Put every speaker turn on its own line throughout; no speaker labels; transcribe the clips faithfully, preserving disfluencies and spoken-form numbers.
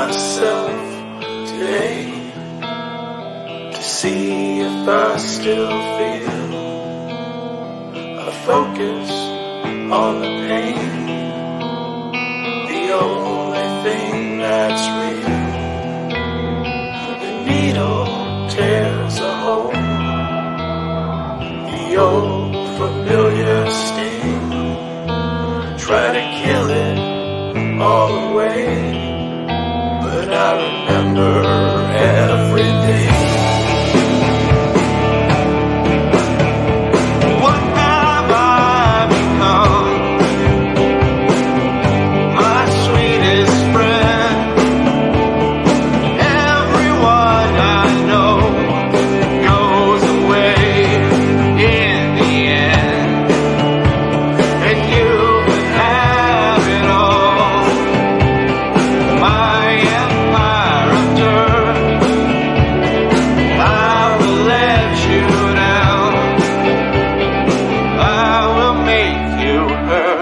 myself today to see if I still feel a focus on the pain, the only thing that's real. The needle tears a hole, the old familiar sting. Try to kill it all away, but I remember everything. What have I become? My sweetest friend. Everyone I know goes away in the end, and you could have it all. My empire of dirt, I will let you down. I will make you hurt.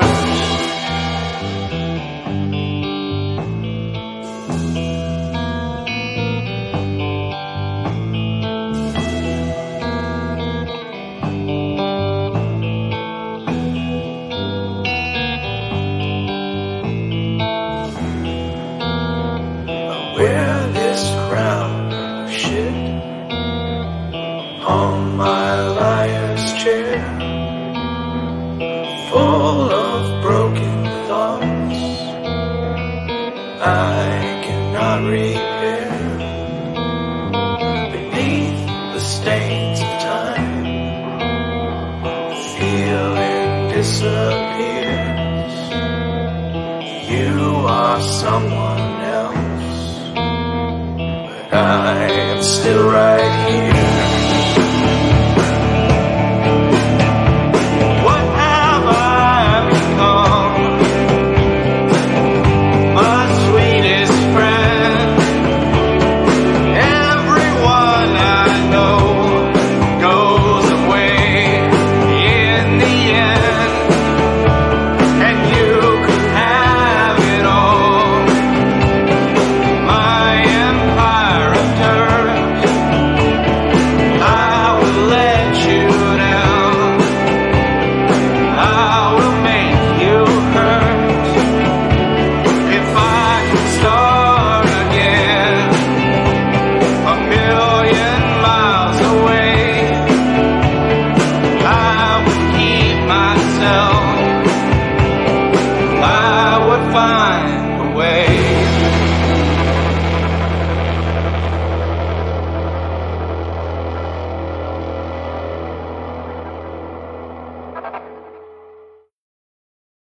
I wear this crown of shit on my liar's chair, full of broken thoughts I cannot repair. Beneath the stains of time, the feeling disappears. You are someone else, but I am still right